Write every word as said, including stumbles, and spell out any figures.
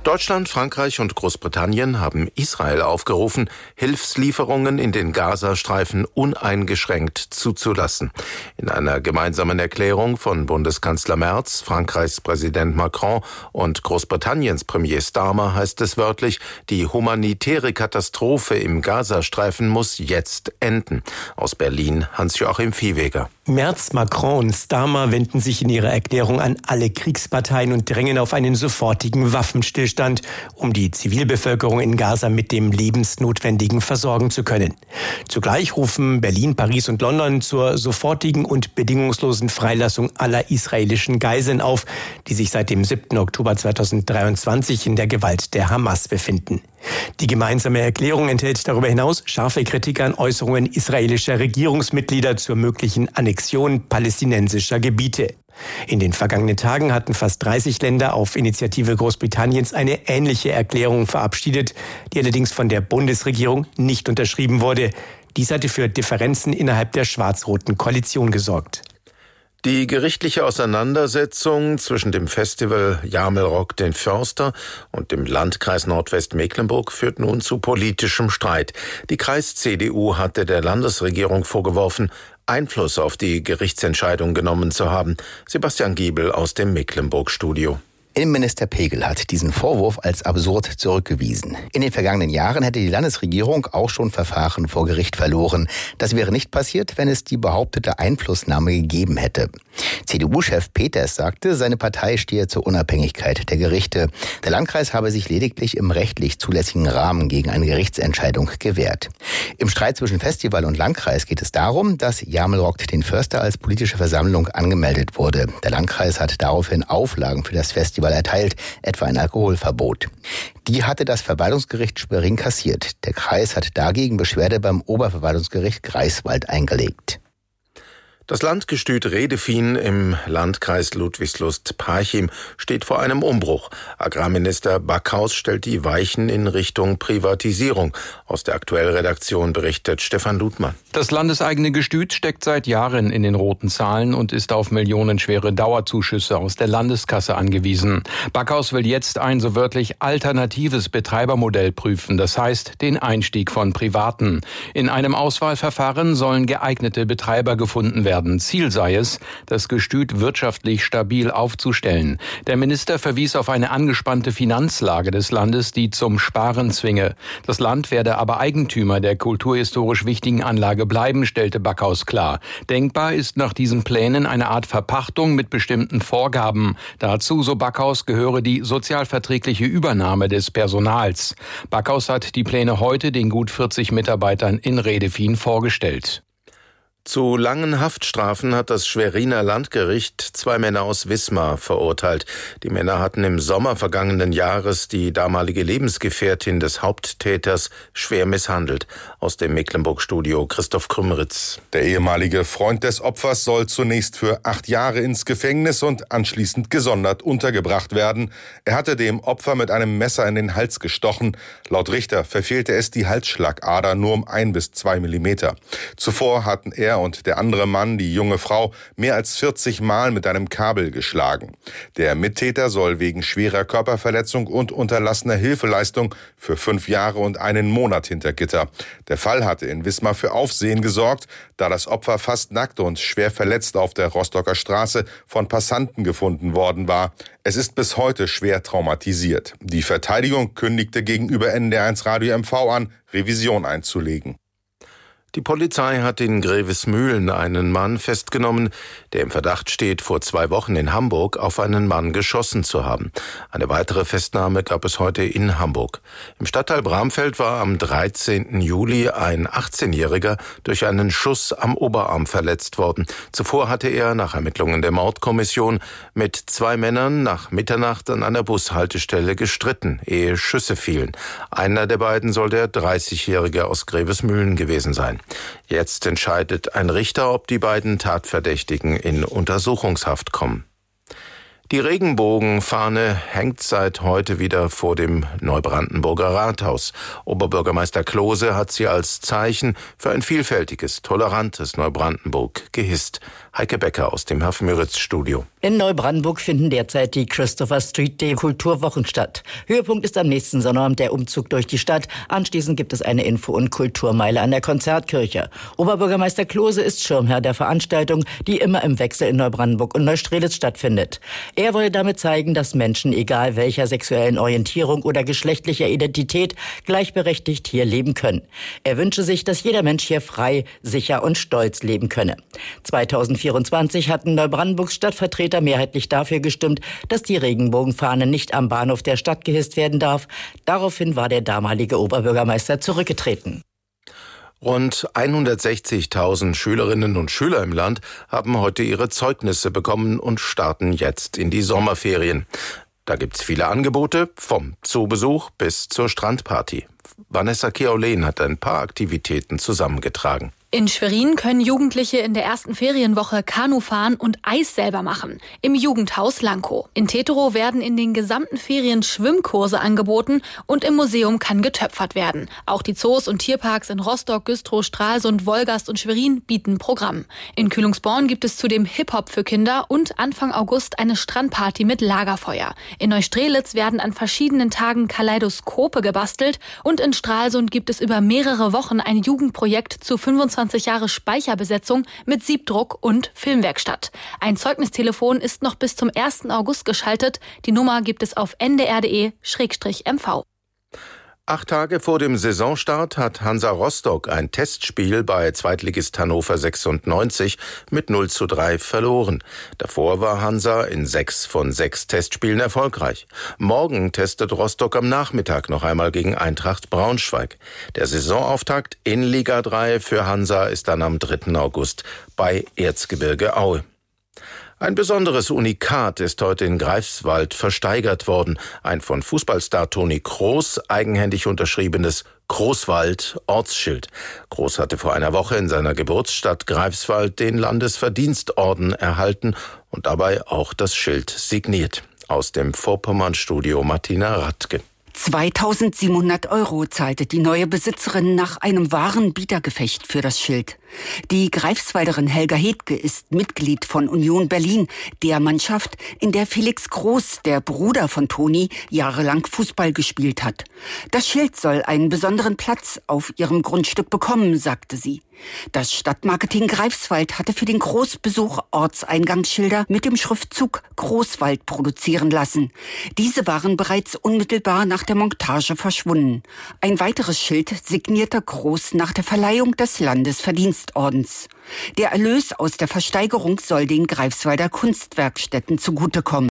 Deutschland, Frankreich und Großbritannien haben Israel aufgerufen, Hilfslieferungen in den Gazastreifen uneingeschränkt zuzulassen. In einer gemeinsamen Erklärung von Bundeskanzler Merz, Frankreichs Präsident Macron und Großbritanniens Premier Starmer heißt es wörtlich, die humanitäre Katastrophe im Gazastreifen muss jetzt enden. Aus Berlin Hans-Joachim Viehweger. Merz, Macron und Starmer wenden sich in ihrer Erklärung an alle Kriegsparteien und drängen auf einen sofortigen Waffenstillstand, um die Zivilbevölkerung in Gaza mit dem Lebensnotwendigen versorgen zu können. Zugleich rufen Berlin, Paris und London zur sofortigen und bedingungslosen Freilassung aller israelischen Geiseln auf, die sich seit dem siebten Oktober zweitausenddreiundzwanzig in der Gewalt der Hamas befinden. Die gemeinsame Erklärung enthält darüber hinaus scharfe Kritik an Äußerungen israelischer Regierungsmitglieder zur möglichen Annexion palästinensischer Gebiete. In den vergangenen Tagen hatten fast dreißig Länder auf Initiative Großbritanniens eine ähnliche Erklärung verabschiedet, die allerdings von der Bundesregierung nicht unterschrieben wurde. Dies hatte für Differenzen innerhalb der schwarz-roten Koalition gesorgt. Die gerichtliche Auseinandersetzung zwischen dem Festival Jarmelrock den Förster und dem Landkreis Nordwestmecklenburg führt nun zu politischem Streit. Die Kreis-C D U hatte der Landesregierung vorgeworfen, Einfluss auf die Gerichtsentscheidung genommen zu haben. Sebastian Giebel aus dem Mecklenburg-Studio. Innenminister Pegel hat diesen Vorwurf als absurd zurückgewiesen. In den vergangenen Jahren hätte die Landesregierung auch schon Verfahren vor Gericht verloren. Das wäre nicht passiert, wenn es die behauptete Einflussnahme gegeben hätte. C D U-Chef Peters sagte, seine Partei stehe zur Unabhängigkeit der Gerichte. Der Landkreis habe sich lediglich im rechtlich zulässigen Rahmen gegen eine Gerichtsentscheidung gewehrt. Im Streit zwischen Festival und Landkreis geht es darum, dass Jarmelrock den Förster als politische Versammlung angemeldet wurde. Der Landkreis hat daraufhin Auflagen für das Festival erteilt, etwa ein Alkoholverbot. Die hatte das Verwaltungsgericht Schwerin kassiert. Der Kreis hat dagegen Beschwerde beim Oberverwaltungsgericht Greifswald eingelegt. Das Landgestüt Redefien im Landkreis Ludwigslust-Parchim steht vor einem Umbruch. Agrarminister Backhaus stellt die Weichen in Richtung Privatisierung. Aus der Aktuellredaktion berichtet Stefan Ludmann. Das landeseigene Gestüt steckt seit Jahren in den roten Zahlen und ist auf millionenschwere Dauerzuschüsse aus der Landeskasse angewiesen. Backhaus will jetzt ein so wörtlich alternatives Betreibermodell prüfen, das heißt den Einstieg von Privaten. In einem Auswahlverfahren sollen geeignete Betreiber gefunden werden. Ziel sei es, das Gestüt wirtschaftlich stabil aufzustellen. Der Minister verwies auf eine angespannte Finanzlage des Landes, die zum Sparen zwinge. Das Land werde aber Eigentümer der kulturhistorisch wichtigen Anlage bleiben, stellte Backhaus klar. Denkbar ist nach diesen Plänen eine Art Verpachtung mit bestimmten Vorgaben. Dazu, so Backhaus, gehöre die sozialverträgliche Übernahme des Personals. Backhaus hat die Pläne heute den gut vierzig Mitarbeitern in Redefien vorgestellt. Zu langen Haftstrafen hat das Schweriner Landgericht zwei Männer aus Wismar verurteilt. Die Männer hatten im Sommer vergangenen Jahres die damalige Lebensgefährtin des Haupttäters schwer misshandelt. Aus dem Mecklenburg-Studio Christoph Krümritz. Der ehemalige Freund des Opfers soll zunächst für acht Jahre ins Gefängnis und anschließend gesondert untergebracht werden. Er hatte dem Opfer mit einem Messer in den Hals gestochen. Laut Richter verfehlte es die Halsschlagader nur um ein bis zwei Millimeter. Zuvor hatten er und der andere Mann, die junge Frau, mehr als vierzig Mal mit einem Kabel geschlagen. Der Mittäter soll wegen schwerer Körperverletzung und unterlassener Hilfeleistung für fünf Jahre und einen Monat hinter Gitter. Der Fall hatte in Wismar für Aufsehen gesorgt, da das Opfer fast nackt und schwer verletzt auf der Rostocker Straße von Passanten gefunden worden war. Es ist bis heute schwer traumatisiert. Die Verteidigung kündigte gegenüber N D R eins Radio M V an, Revision einzulegen. Die Polizei hat in Grevesmühlen einen Mann festgenommen, der im Verdacht steht, vor zwei Wochen in Hamburg auf einen Mann geschossen zu haben. Eine weitere Festnahme gab es heute in Hamburg. Im Stadtteil Bramfeld war am dreizehnten Juli ein achtzehnjähriger durch einen Schuss am Oberarm verletzt worden. Zuvor hatte er nach Ermittlungen der Mordkommission mit zwei Männern nach Mitternacht an einer Bushaltestelle gestritten, ehe Schüsse fielen. Einer der beiden soll der dreißigjährige aus Grevesmühlen gewesen sein. Jetzt entscheidet ein Richter, ob die beiden Tatverdächtigen in Untersuchungshaft kommen. Die Regenbogenfahne hängt seit heute wieder vor dem Neubrandenburger Rathaus. Oberbürgermeister Klose hat sie als Zeichen für ein vielfältiges, tolerantes Neubrandenburg gehisst. Heike Becker aus dem Haff-Müritz-Studio. In Neubrandenburg finden derzeit die Christopher Street Day Kulturwochen statt. Höhepunkt ist am nächsten Sonnabend der Umzug durch die Stadt. Anschließend gibt es eine Info- und Kulturmeile an der Konzertkirche. Oberbürgermeister Klose ist Schirmherr der Veranstaltung, die immer im Wechsel in Neubrandenburg und Neustrelitz stattfindet. Er wolle damit zeigen, dass Menschen, egal welcher sexuellen Orientierung oder geschlechtlicher Identität, gleichberechtigt hier leben können. Er wünsche sich, dass jeder Mensch hier frei, sicher und stolz leben könne. zweitausendvierundzwanzig hatten Neubrandenburgs Stadtvertreter mehrheitlich dafür gestimmt, dass die Regenbogenfahne nicht am Bahnhof der Stadt gehisst werden darf. Daraufhin war der damalige Oberbürgermeister zurückgetreten. Rund hundertsechzigtausend Schülerinnen und Schüler im Land haben heute ihre Zeugnisse bekommen und starten jetzt in die Sommerferien. Da gibt's viele Angebote, vom Zoobesuch bis zur Strandparty. Vanessa Keolen hat ein paar Aktivitäten zusammengetragen. In Schwerin können Jugendliche in der ersten Ferienwoche Kanu fahren und Eis selber machen. Im Jugendhaus Lankow. In Teterow werden in den gesamten Ferien Schwimmkurse angeboten und im Museum kann getöpfert werden. Auch die Zoos und Tierparks in Rostock, Güstrow, Stralsund, Wolgast und Schwerin bieten Programm. In Kühlungsborn gibt es zudem Hip-Hop für Kinder und Anfang August eine Strandparty mit Lagerfeuer. In Neustrelitz werden an verschiedenen Tagen Kaleidoskope gebastelt und in Stralsund gibt es über mehrere Wochen ein Jugendprojekt zu fünfundzwanzig Jahre Speicherbesetzung mit Siebdruck und Filmwerkstatt. Ein Zeugnistelefon ist noch bis zum ersten August geschaltet. Die Nummer gibt es auf n d r punkt d e slash m v. Acht Tage vor dem Saisonstart hat Hansa Rostock ein Testspiel bei Zweitligist Hannover sechsundneunzig mit null zu drei verloren. Davor war Hansa in sechs von sechs Testspielen erfolgreich. Morgen testet Rostock am Nachmittag noch einmal gegen Eintracht Braunschweig. Der Saisonauftakt in Liga drei für Hansa ist dann am dritten August bei Erzgebirge Aue. Ein besonderes Unikat ist heute in Greifswald versteigert worden. Ein von Fußballstar Toni Kroos eigenhändig unterschriebenes Großwald-Ortsschild. Kroos hatte vor einer Woche in seiner Geburtsstadt Greifswald den Landesverdienstorden erhalten und dabei auch das Schild signiert. Aus dem Vorpommern-Studio Martina Radke. zweitausendsiebenhundert Euro zahlte die neue Besitzerin nach einem wahren Bietergefecht für das Schild. Die Greifswalderin Helga Hedke ist Mitglied von Union Berlin, der Mannschaft, in der Felix Groß, der Bruder von Toni, jahrelang Fußball gespielt hat. Das Schild soll einen besonderen Platz auf ihrem Grundstück bekommen, sagte sie. Das Stadtmarketing Greifswald hatte für den Großbesuch Ortseingangsschilder mit dem Schriftzug Großwald produzieren lassen. Diese waren bereits unmittelbar nach der Montage verschwunden. Ein weiteres Schild signierte Groß nach der Verleihung des Landesverdienstordens. Der Erlös aus der Versteigerung soll den Greifswalder Kunstwerkstätten zugutekommen.